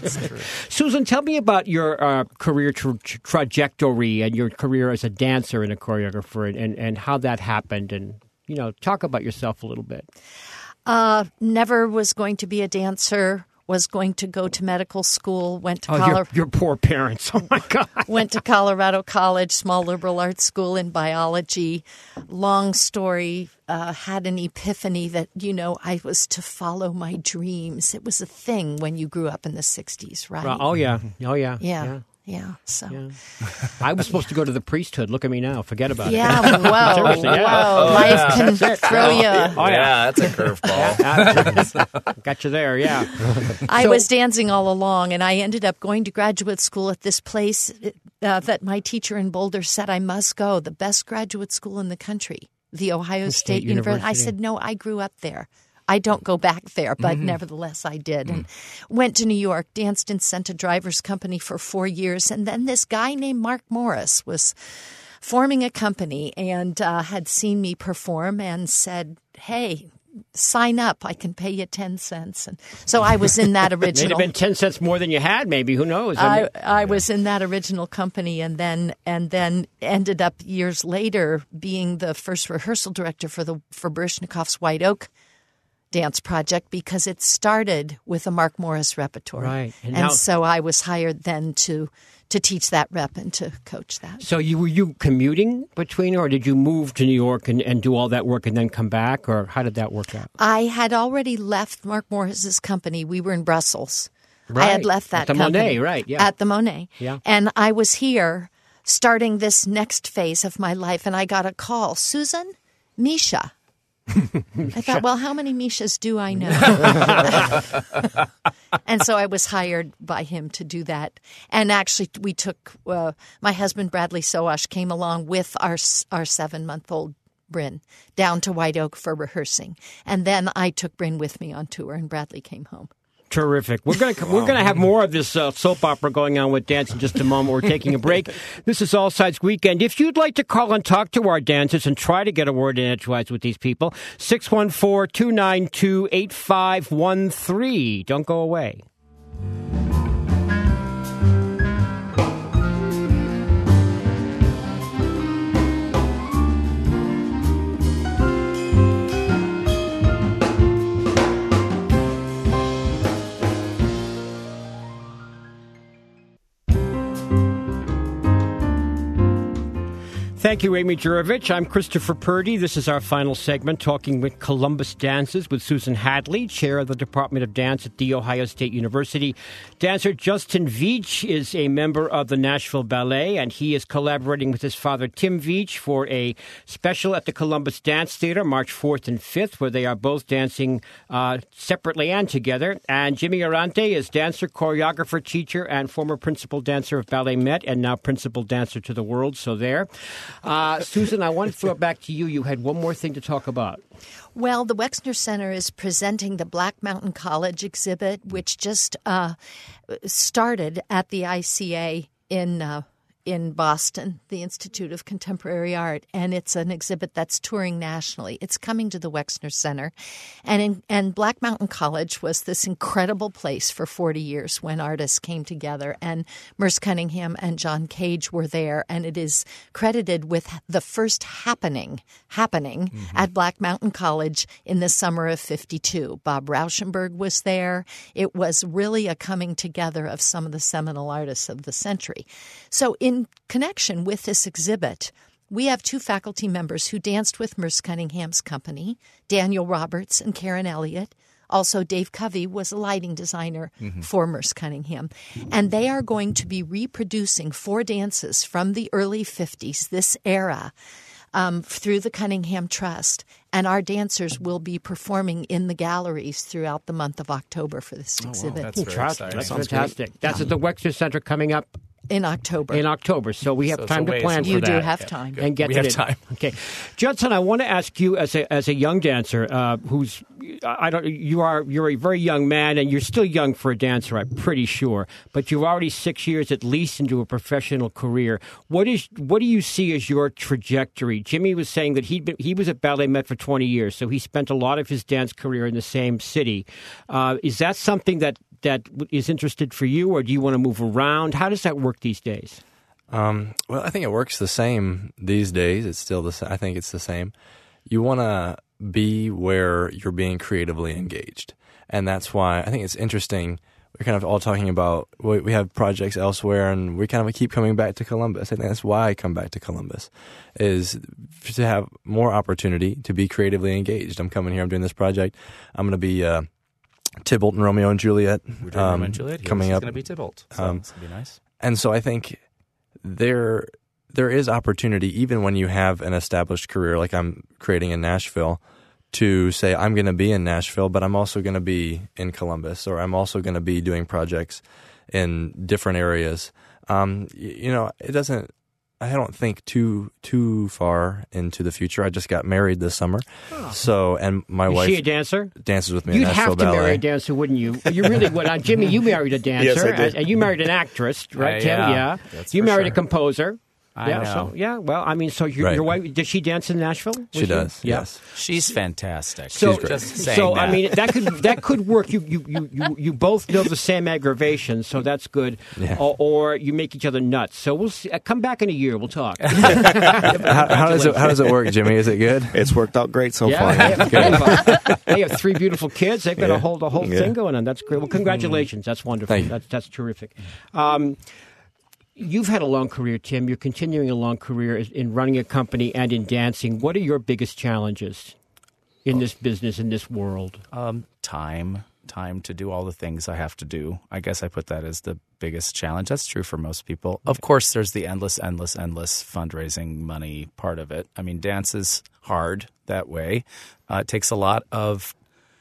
A: Susan, tell me about your uh, career tra- tra- trajectory and your career as a dancer and a choreographer and, and, and how that happened. And, you know, talk about yourself a little bit.
C: Uh, never was going to be a dancer was going to go to medical school, went to
A: Oh,
C: Colorado.
A: your, your poor parents. Oh, my God.
C: Went to Colorado College, small liberal arts school in biology. Long story, uh, had an epiphany that, you know, I was to follow my dreams. It was a thing when you grew up in the sixties, right?
A: Oh, yeah. Oh, yeah.
C: Yeah. yeah. Yeah, so
A: Yeah. I was supposed to go to the priesthood. Look at me now. Forget about
C: yeah,
A: it.
C: whoa,
A: Seriously, yeah.
C: whoa,
B: Oh,
C: life
B: yeah.
C: can throw you.
A: Oh, yeah.
B: yeah, that's a curveball.
A: Yeah. Got you there, yeah.
C: I
A: So-
C: was dancing all along, and I ended up going to graduate school at this place uh, that my teacher in Boulder said I must go, the best graduate school in the country, the Ohio State,
A: State
C: University. I
A: University.
C: said, no, I grew up there. I don't go back there, but
A: Mm-hmm.
C: nevertheless I did. And went to New York, danced in Senta Drivers Company for four years. And then this guy named Mark Morris was forming a company and uh, had seen me perform and said, hey, sign up. I can pay you ten cents. And so I was in that
A: May have
C: original.
A: been ten cents more than you had, maybe. Who knows? I
C: I,
A: mean,
C: I was in that original company and then and then ended up years later being the first rehearsal director for the for Baryshnikov's White Oak dance project because it started with a Mark Morris repertoire.
A: Right. And
C: And,
A: now-
C: so I was hired then to to teach that rep and to coach that.
A: so you were you commuting between, or did you move to New York and, and do all that work and then come back, or how did that work out?
C: I had already left Mark Morris's company. We were in Brussels. I
A: Right.
C: had left that
A: At the
C: company.
A: Monet, right, yeah.
C: At the Monet.
A: Yeah.
C: And I was here starting this next phase of my life, and I got a call. Susan, Misha. I thought, well, how many Mishas do I know? And so I was hired by him to do that. And actually, we took uh, my husband, Bradley Soash, came along with our our seven-month-old Bryn down to White Oak for rehearsing. And then I took Bryn with me on tour, and Bradley came home.
A: Terrific. We're going to we're going to have more of this uh, soap opera going on with dance in just a moment. We're taking a break. This is All Sides Weekend. If you'd like to call and talk to our dancers and try to get a word in edgewise with these people, six one four, two nine two, eight five one three. Don't go away. Thank you, Amy Jurovich. I'm Christopher Purdy. This is our final segment, talking with Columbus Dances with Susan Hadley, chair of the Department of Dance at The Ohio State University. Dancer Justin Veach is a member of the Nashville Ballet, and he is collaborating with his father, Tim Veach, for a special at the Columbus Dance Theater, March fourth and fifth, where they are both dancing uh, separately and together. And Jimmy Arante is dancer, choreographer, teacher, and former principal dancer of Ballet Met, and now principal dancer to the world. So there. Uh, Susan, I want to throw it back to you. You had one more thing to talk about.
C: Well, the Wexner Center is presenting the Black Mountain College exhibit, which just uh, started at the I C A in uh, in Boston, the Institute of Contemporary Art, and it's an exhibit that's touring nationally. It's coming to the Wexner Center, and in, and Black Mountain College was this incredible place for forty years when artists came together, and Merce Cunningham and John Cage were there, and it is credited with the first happening happening mm-hmm. at Black Mountain College in the summer of fifty-two. Bob Rauschenberg was there. It was really a coming together of some of the seminal artists of the century. So in connection with this exhibit, we have two faculty members who danced with Merce Cunningham's company, Daniel Roberts and Karen Elliott. Also, Dave Covey was a lighting designer mm-hmm. for Merce Cunningham. And they are going to be reproducing four dances from the early fifties, this era, um, through the Cunningham Trust. And our dancers will be performing in the galleries throughout the month of October for this
B: Oh,
C: exhibit.
B: wow. That's very exciting.
A: That's
B: Sounds
A: fantastic.
B: great.
A: That's at the Wexner Center coming up
C: In October.
A: in October, so we have
B: So it's
A: time
B: a
A: to
B: ways
A: plan
B: away.
A: for
C: You
A: that.
C: do have
B: Yeah,
C: time.
B: good.
A: And get
B: we
A: to
B: have
A: it.
B: time.
A: Okay, Judson, I want to ask you as a as a young dancer, uh, who's I don't you are you're a very young man, and you're still young for a dancer, I'm pretty sure, but you're already six years at least into a professional career. What is what do you see as your trajectory? Jimmy was saying that he he was at Ballet Met for twenty years, so he spent a lot of his dance career in the same city. Uh, is that something that that is interested for you, or do you want to move around? How does that work these days?
D: Um, well, I think it works the same these days. It's still the same. I think it's the same. You want to be where you're being creatively engaged. And that's why I think it's interesting. We're kind of all talking about, we we have projects elsewhere, and we kind of keep coming back to Columbus. I think that's why I come back to Columbus, is to have more opportunity to be creatively engaged. I'm coming here, I'm doing this project. I'm going to be uh, Tybalt and Romeo and Juliet.
B: We're doing
D: um,
B: Romeo and Juliet. Here.
D: Coming
B: This
D: up.
B: is going to be Tybalt, so
D: Um,
B: it's going to be nice.
D: And so I think there there is opportunity, even when you have an established career like I'm creating in Nashville, to say I'm going to be in Nashville, but I'm also going to be in Columbus, or I'm also going to be doing projects in different areas. Um, y- you know, it doesn't. I don't think too too far into the future. I just got married this summer, so and my
A: Is
D: wife
A: she a dancer?
D: dances with me in
A: You'd
D: Nashville
A: have to
D: Ballet.
A: marry a dancer, wouldn't you? You really would. Uh, Jimmy, you married a dancer,
E: Yes, I did.
A: and, and you married an actress, right,
B: Uh,
A: Tim?
B: yeah,
A: Yeah.
B: that's
A: You
B: for
A: married a
B: sure.
A: composer.
B: I
A: yeah,
B: know.
A: So, yeah, well, I mean, so your,
D: Right.
A: your wife, does she dance in Nashville?
D: She
A: Was
D: does.
A: Yeah.
D: Yes.
B: She's fantastic.
A: So,
B: She's just saying
A: so
B: that.
A: I mean, that could that could work. You you, you, you you both know the same aggravation, so that's good.
D: Yeah.
A: Or, or you make each other nuts. So we'll see. Uh, come back in a year. We'll talk.
D: How, how does it How does it work, Jimmy? Is it good?
E: It's worked out great so
A: Yeah,
E: far.
A: they have, they have, uh, they have three beautiful kids. They've got a
E: Yeah.
A: whole the whole
E: Yeah.
A: thing going on. That's great. Well, congratulations. That's wonderful.
D: Thank you.
A: That's that's terrific. Um, you've had a long career, Tim. You're continuing a long career in running a company and in dancing. What are your biggest challenges in this business, in this world?
B: Um, time, time to do all the things I have to do. I guess I put that as the biggest challenge. That's true for most people. Of course, there's the endless, endless, endless fundraising money part of it. I mean, dance is hard that way. Uh, it takes a lot of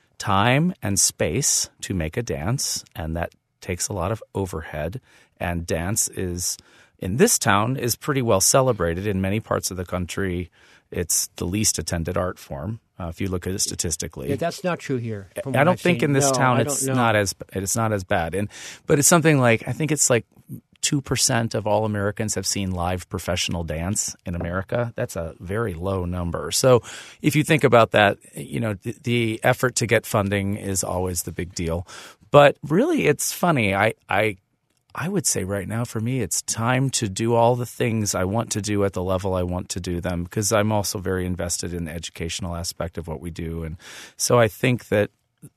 B: time and space to make a dance, and that takes a lot of overhead. And dance is, in this town, is pretty well celebrated. In many parts of the country, it's the least attended art form, uh, if you look at it statistically.
A: Yeah, that's not true here. from
B: I
A: what
B: don't
A: I've
B: think
A: seen.
B: in this
A: No,
B: town
A: I
B: it's
A: don't know.
B: not as it's not as bad. And but it's something like I think it's like two percent of all Americans have seen live professional dance in America. That's a very low number. So if you think about that, you know, the, the effort to get funding is always the big deal. But really, it's funny. I I. I would say right now for me, it's time to do all the things I want to do at the level I want to do them, because I'm also very invested in the educational aspect of what we do. And so I think that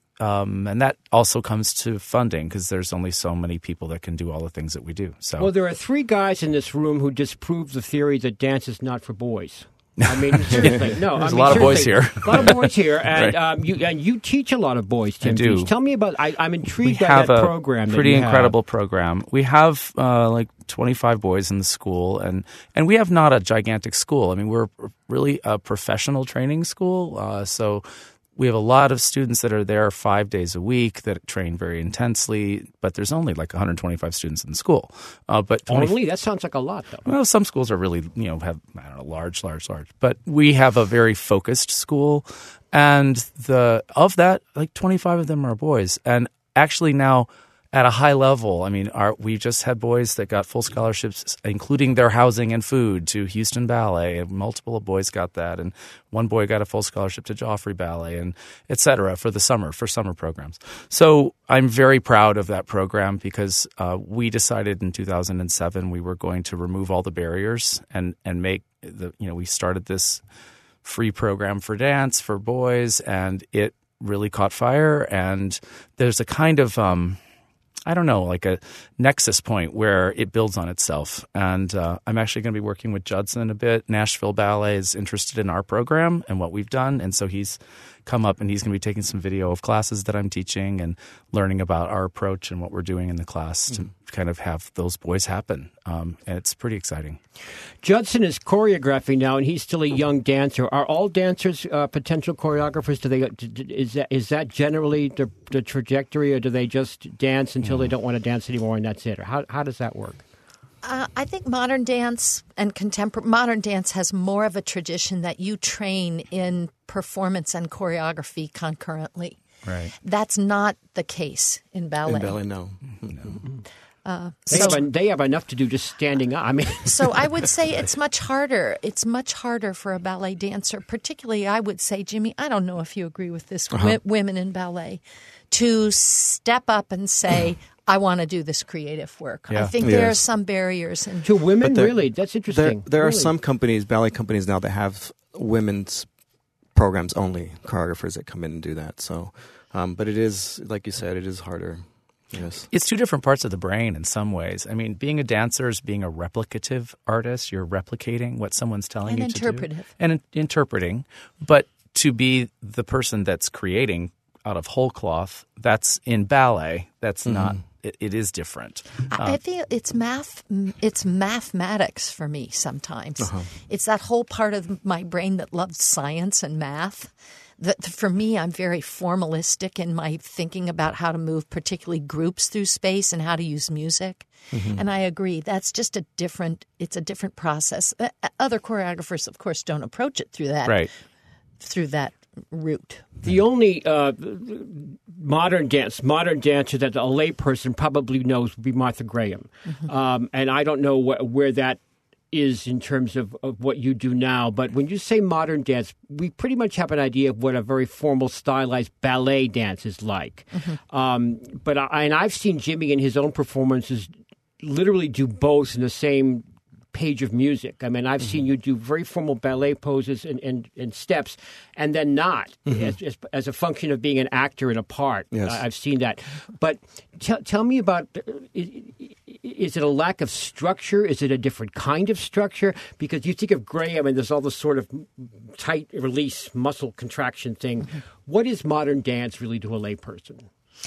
B: um, and that also comes to funding, because there's only so many people that can do all the things that we do. So
A: Well, there are three guys in this room who disprove the theory that dance is not for boys. I mean, seriously, no.
B: There's
A: I
B: a
A: mean,
B: lot of boys
A: seriously,
B: here.
A: A lot of boys here, and
B: Right.
A: um, you and you teach a lot of boys. Tim,
B: do.
A: Beach. Tell me about. I, I'm
B: we
A: intrigued by
B: have
A: that
B: a
A: program. that
B: pretty
A: you have.
B: incredible program. We have uh, like twenty-five boys in the school, and and we have not a gigantic school. I mean, we're really a professional training school, uh, so. We have a lot of students that are there five days a week that train very intensely, but there's only like one hundred twenty-five students in the school. Uh, but twenty
A: Only that sounds like a lot, though.
B: Well, some schools are really, you know, have, I don't know, large, large, large. But we have a very focused school. And the of that, like twenty-five of them are boys. And actually now at a high level, I mean, our, we just had boys that got full scholarships, including their housing and food, to Houston Ballet. And multiple boys got that. And one boy got a full scholarship to Joffrey Ballet, and et cetera, for the summer, for summer programs. So I'm very proud of that program, because uh, we decided in two thousand seven we were going to remove all the barriers and, and make the, you know, we started this free program for dance for boys, and it really caught fire. And there's a kind of, um, I don't know, like a nexus point where it builds on itself. And uh, I'm actually going to be working with Judson a bit. Nashville Ballet is interested in our program and what we've done. And so he's come up and he's going to be taking some video of classes that I'm teaching and learning about our approach and what we're doing in the class to kind of have those boys happen. Um, and it's pretty exciting.
A: Judson is choreographing now, and he's still a young dancer. Are all dancers uh, potential choreographers? Do they? Is that is that generally the, the trajectory, or do they just dance until they don't want to dance anymore and that's it? Or how how does that work?
C: Uh, I think modern dance and contemporary modern dance has more of a tradition that you train in performance and choreography concurrently.
B: Right.
C: That's not the case in ballet.
E: In ballet, no.
C: Uh,
A: They,
C: so,
A: have, en- they have enough to do just standing up. I mean,
C: so I would say it's much harder. It's much harder for a ballet dancer, particularly I would say, Jimmy, I don't know if you agree with this,
E: Uh-huh.
C: wi- women in ballet, to step up and say, I want to do this creative work. I
B: Yeah.
C: think there are
E: Yes.
C: some barriers. And
A: to women,
E: But there-
A: really, that's
E: There,
A: interesting.
E: there are
A: Really.
E: some companies, ballet companies now, that have women's programs only choreographers that come in and do that. So, um, but it is, like you said, it is harder. Yes.
B: It's two different parts of the brain in some ways. I mean, being a dancer is being a replicative artist. You're replicating what someone's telling
C: And
B: you
C: interpretive.
B: to do. And in- interpreting. But to be the person that's creating out of whole cloth, that's in ballet. That's mm-hmm. not it, – it is different.
C: I, I feel it's math. It's mathematics for me sometimes. Uh-huh. It's that whole part of my brain that loves science and math. That for me, I'm very formalistic in my thinking about how to move particularly groups through space and how to use music. Mm-hmm. And I agree. That's just a different – it's a different process. Uh, other choreographers, of course, don't approach it through that,
B: right.
C: through that route.
A: The only uh, modern dance, modern dancer that a layperson probably knows would be Martha Graham. Mm-hmm. Um, and I don't know wh- where that is in terms of, of what you do now. But when you say modern dance, we pretty much have an idea of what a very formal, stylized ballet dance is like. Mm-hmm. Um, but I, and I've seen Jimmy in his own performances literally do both in the same page of music. I mean, I've mm-hmm. seen you do very formal ballet poses and, and, and steps, and then not mm-hmm. as, as as a function of being an actor in a part.
E: Yes.
A: I've seen that. But t- tell me about, is, is it a lack of structure? Is it a different kind of structure? Because you think of Graham and there's all this sort of tight release muscle contraction thing. Mm-hmm. What is modern dance really to a layperson?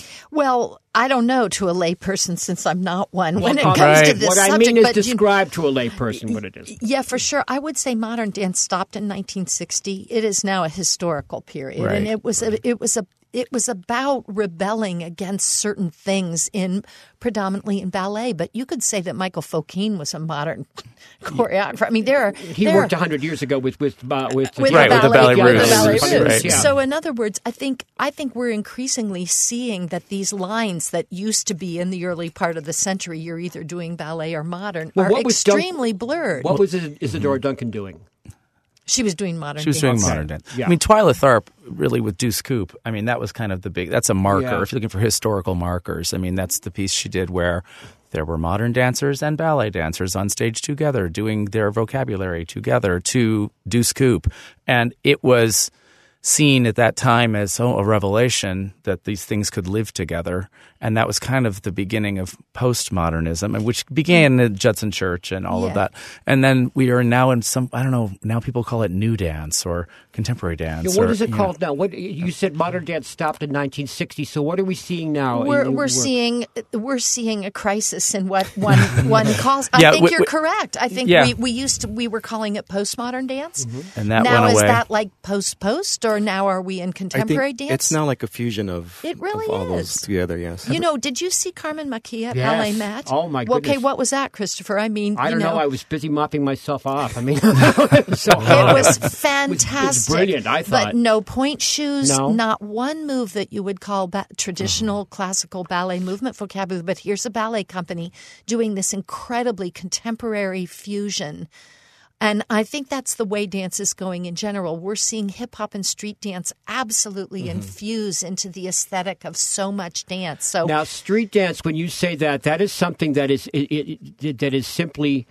C: Well, I don't know to a layperson since I'm not one when it
A: Well,
C: comes
B: right.
C: to this
A: what
C: subject.
A: I mean is
C: but you-
A: describe to a layperson what it is.
C: Yeah, for sure. I would say modern dance stopped in nineteen sixty. It is now a historical period,
B: Right.
C: and it was a, it was a it was about rebelling against certain things in predominantly in ballet. But you could say that Michael Fokine was a modern choreographer. I mean, there are
A: He
C: there
A: worked
C: are,
A: a hundred years ago with with uh, with,
C: with
B: Right,
C: the
B: with the
C: ballet,
B: ballet
C: with the
B: roots.
C: ballet
B: Right,
C: roots.
B: right.
A: Yeah.
C: So, in other words, I think I think we're increasingly seeing that these lines that used to be in the early part of the century, you're either doing ballet or modern,
A: Well,
C: are
A: what was Dun-
C: extremely blurred.
A: What was Isadora Duncan doing?
C: She was doing modern
B: She was
C: dance.
B: doing modern dance.
A: Yeah.
B: I mean, Twyla Tharp, really, with Deuce Coupe, I mean, that was kind of the big – that's a marker.
A: Yeah.
B: If you're looking for historical markers, I mean, that's the piece she did where there were modern dancers and ballet dancers on stage together doing their vocabulary together to Deuce Coupe. And it was seen at that time as oh, a revelation that these things could live together. And that was kind of the beginning of postmodernism, and which began at Judson Church and all
C: Yeah.
B: of that. And then we are now in some, I don't know, now people call it new dance or contemporary dance.
A: Yeah, what
B: or,
A: is it
B: you
A: called now? What you said modern dance stopped in nineteen sixty. So what are we seeing now?
C: We're,
A: in your
C: we're
A: work?
C: seeing we're seeing a crisis in what one one calls. I
B: Yeah,
C: think
B: we-
C: you're
B: we-
C: correct. I think
B: Yeah.
C: we, we used to we were calling it postmodern dance.
B: Mm-hmm. And that
C: now
B: went
C: is
B: away.
C: that like post post or now are we in
E: I think
C: contemporary dance?
E: it's now like a fusion of,
C: It really
E: of all
C: is.
E: those together, yes.
C: You know, did you see Carmen Maquia at
A: Yes.
C: L A Met?
A: Oh, my
C: Well, okay,
A: goodness.
C: what was that, Christopher? I mean,
A: I
C: you
A: don't know.
C: know,
A: I was busy mopping myself off. I mean, it was so hard.
C: it was fantastic.
A: brilliant, I thought.
C: But no point shoes,
A: No?
C: not one move that you would call ba- traditional classical ballet movement vocabulary. But here's a ballet company doing this incredibly contemporary fusion. And I think that's the way dance is going in general. We're seeing hip hop and street dance absolutely
A: Mm-hmm.
C: infuse into the aesthetic of so much dance. So
A: Now, street dance. When you say that, that is something that is it, it, that is simply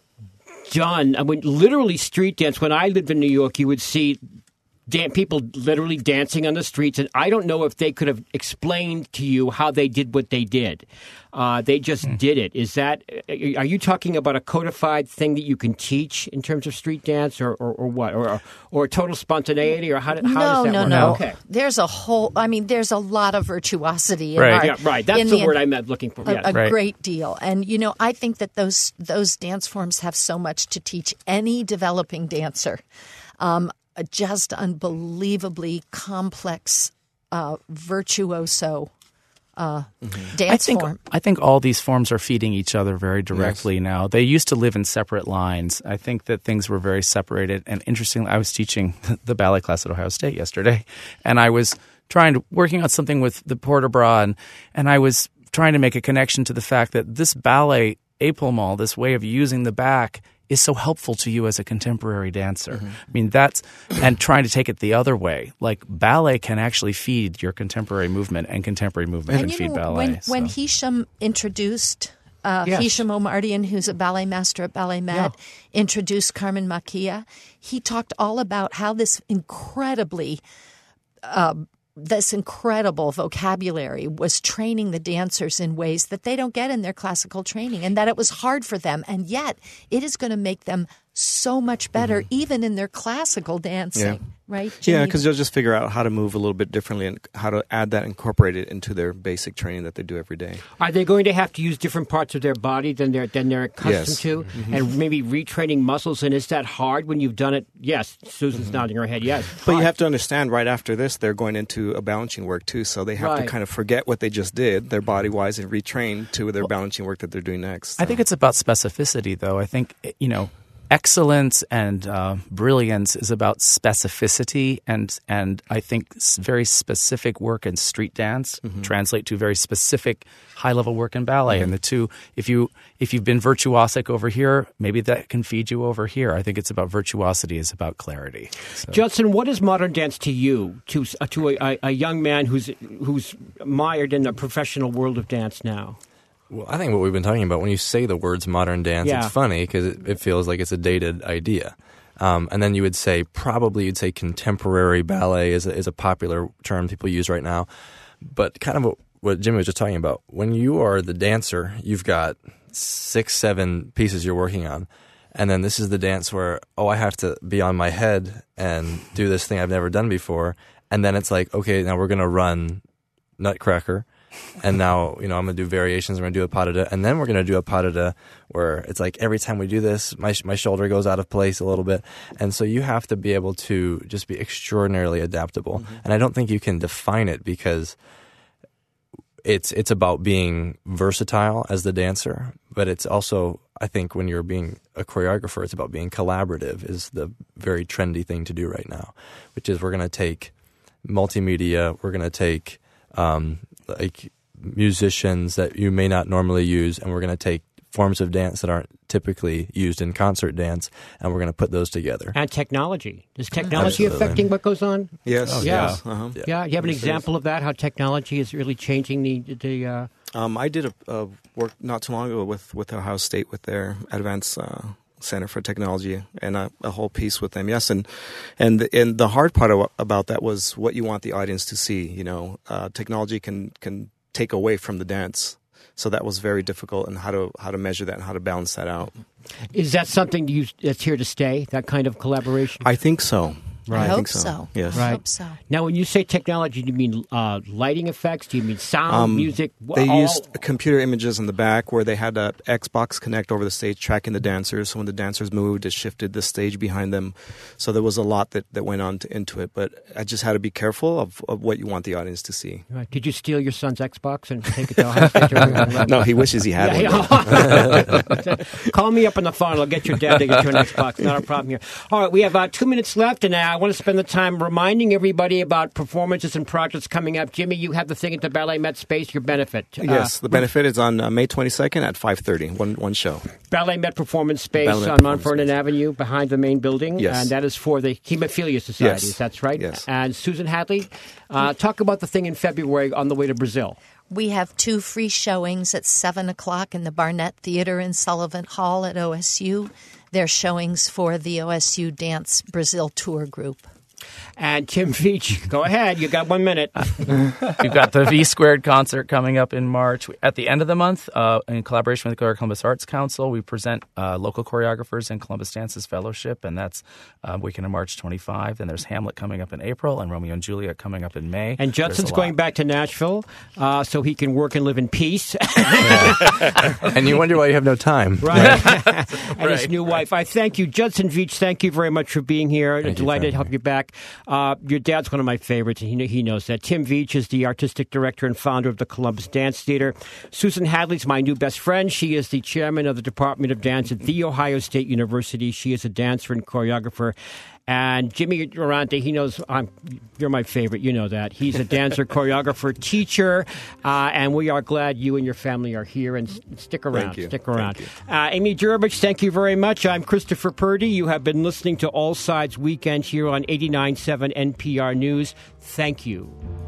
A: done. I mean, literally street dance. When I lived in New York, you would see dan- people literally dancing on the streets, and I don't know if they could have explained to you how they did what they did. Uh, they just
B: Hmm.
A: did it. Is that? Are you talking about a codified thing that you can teach in terms of street dance, or, or, or what, or or total spontaneity, or how, do, how
C: no,
A: does that
C: no,
A: work?
C: no.
A: Okay.
C: There's a whole. I mean, there's a lot of virtuosity in
B: Right.
C: art.
A: Yeah, right. That's
C: in
A: the,
C: the
A: word I meant looking for.
C: a,
A: Yes.
C: a
B: Right.
C: great deal. And you know, I think that those those dance forms have so much to teach any developing dancer. Um, a just unbelievably complex, uh, virtuoso uh, dance
B: I think
C: form.
B: I think all these forms are feeding each other very directly now. They used to live in separate lines. I think that things were very separated. And interestingly, I was teaching the ballet class at Ohio State yesterday, and I was trying to working on something with the port de bras, and, and I was trying to make a connection to the fact that this ballet épaulement, this way of using the back, is so helpful to you as a contemporary dancer.
C: Mm-hmm.
B: I mean, that's – and trying to take it the other way. Like, ballet can actually feed your contemporary movement, and contemporary movement
C: And
B: can
C: you
B: feed
C: know,
B: ballet.
C: when, when
B: so.
C: Hisham introduced uh,
A: Yes.
C: Hisham Omardian, who's a ballet master at Ballet Met,
A: Yeah.
C: introduced Carmen Maquia. He talked all about how this incredibly uh, this incredible vocabulary was training the dancers in ways that they don't get in their classical training, and that it was hard for them. And yet it is going to make them so much better, even in their classical dancing,
E: Yeah.
C: right?
E: Yeah,
C: Jimmy?
E: because they'll just figure out how to move a little bit differently and how to add that, incorporate it into their basic training that they do every day.
A: Are they going to have to use different parts of their body than they're than they're accustomed
E: Yes.
A: to, and maybe retraining muscles? And is that hard when you've done it? Yes, Susan's nodding her head. Yes,
E: But you
A: Hard.
E: have to understand, right after this, they're going into a balancing work too, so they have
A: Right.
E: to kind of forget what they just did, their body-wise, and retrain to their balancing work that they're doing next.
B: I think it's about specificity, though. I think, you know, excellence and uh, brilliance is about specificity, and and I think s- very specific work in street dance translate to very specific high level work in ballet. And the two, if you if you've been virtuosic over here, maybe that can feed you over here. I think it's about virtuosity, is about clarity. So.
A: Judson, what is modern dance to you, to uh, to a, a young man who's who's mired in the professional world of dance now?
D: Well, I think what we've been talking about, when you say the words modern dance,
A: Yeah.
D: it's funny because it, it feels like it's a dated idea. Um, and then you would say, probably you'd say contemporary ballet is a, is a popular term people use right now. But kind of what, what Jimmy was just talking about, when you are the dancer, you've got six, seven pieces you're working on. And then this is the dance where, oh, I have to be on my head and do this thing I've never done before. And then it's like, okay, now we're going to run Nutcracker. And now, you know, I'm going to do variations. We're going to do a pas de deux. And then we're going to do a pas de deux where it's like every time we do this, my my shoulder goes out of place a little bit. And so you have to be able to just be extraordinarily adaptable. Mm-hmm. And I don't think you can define it because it's it's about being versatile as the dancer. But it's also, I think, when you're being a choreographer, it's about being collaborative is the very trendy thing to do right now, which is we're going to take multimedia, we're going to take um, like musicians that you may not normally use, and we're going to take forms of dance that aren't typically used in concert dance, and we're going to put those together.
A: And technology. Is technology
D: Absolutely.
A: affecting what goes on?
E: Yes.
D: Oh,
A: yeah.
E: yes, uh-huh.
D: Yeah.
A: Yeah, you have an
E: Yes, it is.
A: example of that, how technology is really changing the the. Uh,
E: Um, I did a, a work not too long ago with, with Ohio State with their advanced uh, Center for Technology and a, a whole piece with them. Yes, and and the, and the hard part of, about that was what you want the audience to see. You know, uh, technology can can take away from the dance, so that was very difficult. And how to how to measure that and how to balance that out.
A: is that something you, that's here to stay? That kind of collaboration?
E: I think so.
C: I
E: I
C: hope
E: think so.
C: so.
E: Yes.
C: I
A: Right.
C: hope so.
A: Now, when you say technology, do you mean uh, lighting effects? Do you mean sound,
E: Um,
A: music?
E: They
A: all-
E: used computer images in the back where they had a Xbox Connect over the stage tracking the dancers. So when the dancers moved, it shifted the stage behind them. So there was a lot that, that went on to, into it. But I just had to be careful of, of what you want the audience to see.
A: Right. Did you steal your son's Xbox and take it to Ohio State?
E: No, he wishes he had
A: Yeah,
E: one.
A: yeah. Call me up on the phone. I'll get your dad to get you an Xbox. Not a problem here. All right, we have uh, two minutes left, and I want to spend the time reminding everybody about performances and projects coming up. Jimmy, you have the thing at the Ballet Met Space, your benefit.
E: Yes,
A: Uh,
E: the benefit is on uh, May twenty-second at five thirty, one, one show.
A: Ballet Met Performance Space
E: Ballet Met
A: on Mount
E: Performance
A: Vernon
E: Space.
A: Avenue behind the main building.
E: Yes.
A: And that is for the Hemophilia Societies.
E: Yes.
A: That's right.
E: Yes.
A: And Susan Hadley, uh, talk about the thing in February on the way to Brazil.
C: We have two free showings at seven o'clock in the Barnett Theater in Sullivan Hall at O S U. They're showings for the O S U Dance Brazil Tour Group.
A: And Tim Veach, go ahead. You got one minute.
B: We've got the V Squared concert coming up in March. At the end of the month, uh, in collaboration with the Greater Columbus Arts Council, we present uh, local choreographers in Columbus Dances Fellowship, and that's uh, weekend of March twenty-fifth. And there's Hamlet coming up in April, and Romeo and Juliet coming up in May.
A: And Judson's
B: There's a
A: going
B: lot.
A: back to Nashville uh, so he can work and live in peace.
D: And you wonder why you have no time.
A: Right. And his
B: Right.
A: new wife. I thank you. Judson Veach, thank you very much for being here.
D: Thank you
A: Delighted
D: for
A: to help
D: having
A: you back. Uh, your dad's one of my favorites, and he, kn- he knows that. Tim Veach is the artistic director and founder of the Columbus Dance Theater. Susan Hadley's my new best friend. She is the chairman of the Department of Dance at The Ohio State University. She is a dancer and choreographer. And Jimmy Durante, he knows I'm, you're my favorite. You know that. He's a dancer, choreographer, teacher, uh, and we are glad you and your family are here. And s- stick around.
E: Thank you.
A: Stick around.
E: Thank
A: Uh, Amy Jurovich, thank you very much. I'm Christopher Purdy. You have been listening to All Sides Weekend here on eighty-nine point seven N P R News. Thank you.